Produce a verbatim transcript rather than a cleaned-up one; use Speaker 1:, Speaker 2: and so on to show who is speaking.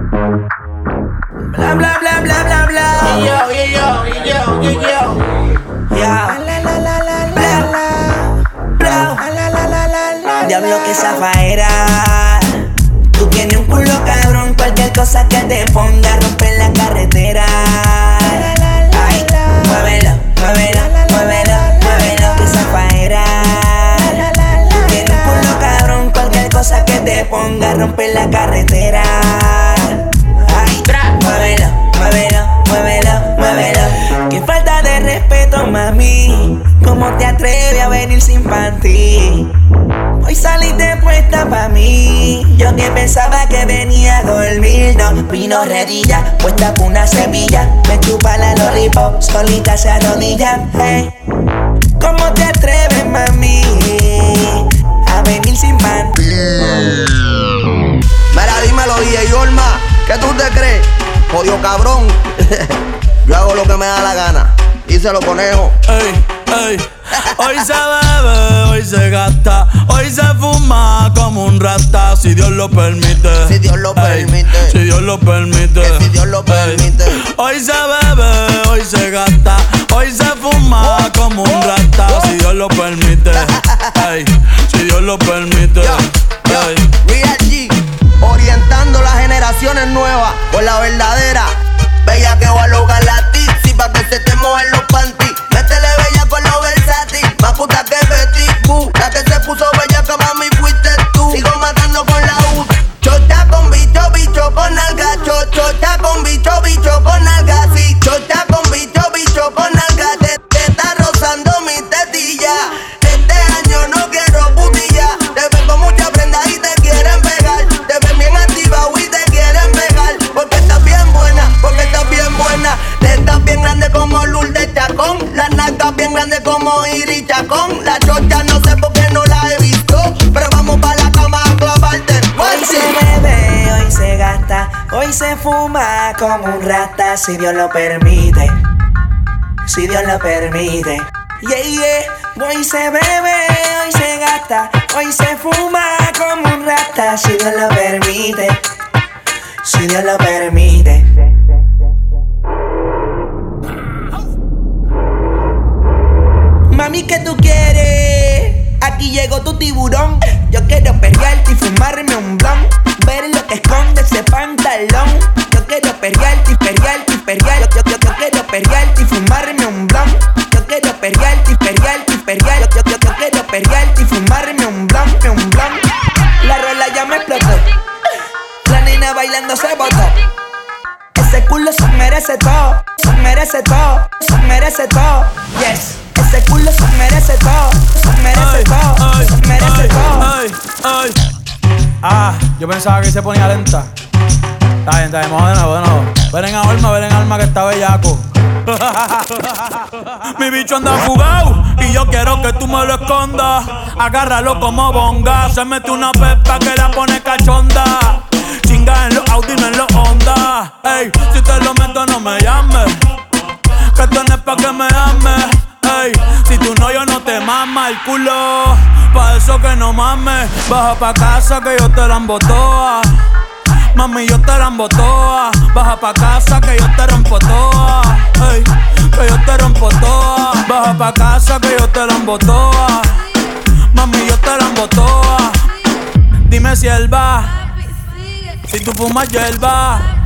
Speaker 1: Bla bla bla bla bla bla.
Speaker 2: Y yo, y yo, y yo, y yo.
Speaker 1: Ya.
Speaker 3: La la la la la la.
Speaker 1: Bla.
Speaker 3: La la la la la.
Speaker 1: Diablo que zafaera. Tú tienes un culo cabrón. Cualquier cosa que te ponga rompe la carretera. Ay, muévelo, muévelo, muévelo, muévelo que zafaera. Tú tienes un culo cabrón. Cualquier cosa que te ponga rompe la carretera. Ay, muévelo, muévelo, muévelo, muévelo. Qué falta de respeto, mami. ¿Cómo te atreves a venir sin panty? Hoy saliste puesta pa' mí. Yo que pensaba que venía a dormir. No, vino redilla, puesta por una semilla. Me chupa la lollipop, solita se arrodilla. Hey, ¿cómo te atreves, mami, a venir sin panty?
Speaker 4: Mira, dímelo, D J Olma, ¿qué tú te crees? Jodido cabrón. Yo hago lo que me da la gana. Díselo, conejo.
Speaker 5: Ey, ey. Hoy se bebe, hoy se gasta, hoy se fuma como un rata, si Dios lo permite.
Speaker 4: Si Dios lo
Speaker 5: Ey,
Speaker 4: permite.
Speaker 5: Si Dios lo permite.
Speaker 4: Que si Dios lo
Speaker 5: Ey.
Speaker 4: permite.
Speaker 5: Hoy se bebe, hoy se gasta, hoy se fuma como un rata, si Dios lo permite. Ey, si Dios lo permite.
Speaker 4: Yo, yo,
Speaker 5: Ey.
Speaker 4: Real G, orientando las generaciones nuevas por la verdadera. Bella que va a lograr la tipsy pa' que se te mojen los panties. Métele bella con lo versátil, más puta que Betty Boo. La que se puso bella que mami fuiste tú. Sigo matando con la U. Chocha con bicho, bicho con alga. Cho, chocha con bicho, bicho con alga. Sí, chocha con bicho, bicho con alga. Te, te está rozando mi tetilla. Este año no quiero putilla. Te ven con mucha prenda y te quieren pegar. Te ven bien activa y te quieren pegar. Porque estás bien buena, porque estás bien buena. Te estás bien grande como Lourdes Chacón. Las nalgas bien grandes como Iris Chacón. La chocha no sé por qué no la he visto, pero vamos pa' la cama a clavarte.
Speaker 1: Hoy se bebe, hoy se gasta, hoy se fuma como un rata, si Dios lo permite. Si Dios lo permite. Yeah, yeah. Hoy se bebe, hoy se gasta, hoy se fuma como un rata, si Dios lo permite. Si Dios lo permite. Mami, ¿qué tú quieres? Aquí llegó tu tiburón. Yo quiero perrearte y fumarme un blon. Ver lo que esconde ese pantalón. Yo quiero perrearte y perrearte y perrearte. Yo, yo, yo quiero perrearte y fumarme un blon. Yo quiero perrearte y perrearte y perrearte. Yo, yo, yo quiero perrearte y fumarme un blon, un blon. La rola ya me explotó. La nena bailando se botó. Ese culo se merece todo, se merece todo, se merece todo. Yes. Ese culo se merece todo, se merece
Speaker 5: Ay,
Speaker 1: todo,
Speaker 5: ay,
Speaker 1: se merece
Speaker 5: ay,
Speaker 1: todo.
Speaker 5: ay, ay. Ah, yo pensaba que se ponía lenta. Está bien, está bien, vamos de nuevo, de nuevo. Ven en alma, ven en alma que está bellaco. Mi bicho anda fugado y yo quiero que tú me lo escondas. Agárralo como bonga. Se mete una pepa que la pone cachonda. Chinga en los Audi, no en los Honda. Ey, si te lo meto no me llames, que esto no es pa' que me ames. Ey, si tú no, yo no te mama el culo. Pa' eso que no mames. Baja pa' casa que yo te la embotoa. Mami, yo te la embotoa. Baja pa' casa que yo te rompo toa. Ey, que yo te rompo toa. Baja pa' casa que yo te la embotoa. Mami, yo te la embotoa. Dime si él va, si tú fumas hierba.